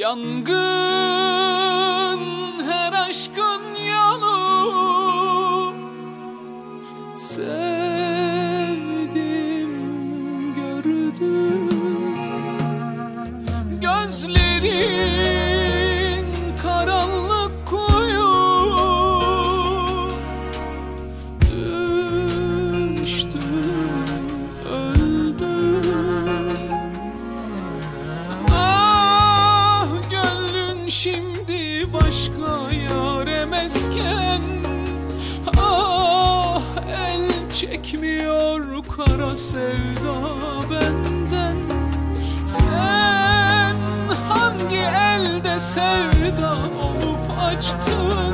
Yangın her aşkın yolu, sevdim gördüm. Gözlerin karanlık kuyu, düştüm öldüm. Ah gönlün şimdi başka yâre mesken, ah el çekmiyor kara sevda benden. Sen hangi elde sevda olup açtın?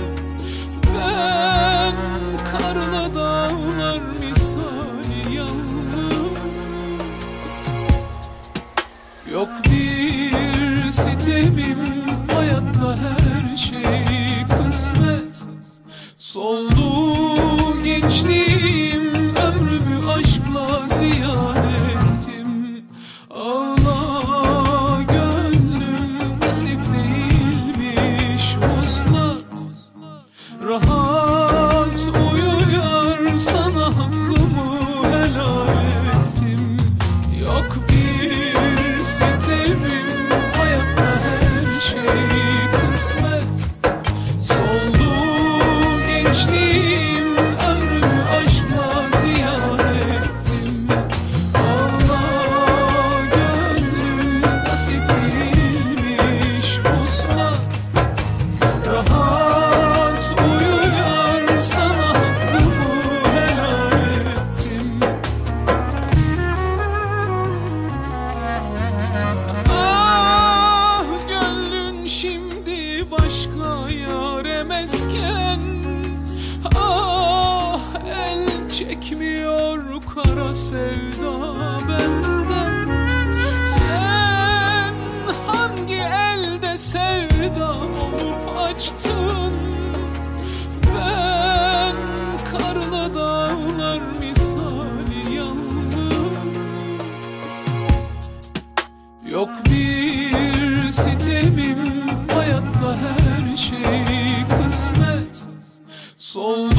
Ben karlı dağlar misali yalnız. Yok bir sitemim, hayatta her şey kısmet. Soldu gençliğim, ömrümü aşkla ziyan ettim. Ağla gönlüm, nasip değilmiş vuslat. Rahat uyu yar, sana hakkımı helal ettim. Yok bir sitemim, hayatta her şey kısmet. Soldu gençliğim, ömrümü aşkla ziyan ettim. Ağla gönlüm, nasip değilmiş vuslat. Rahat uyu yar, sana hakkımı helal ettim. Ah gönlün şimdi başka yâre mesken, ah el çekmiyor kara sevda benden. Sen hangi elde sevda olup açtın? Ben karlı dağlar misali yalnız. Yok bir sitemim, hayatta her şey kısmet. Soldu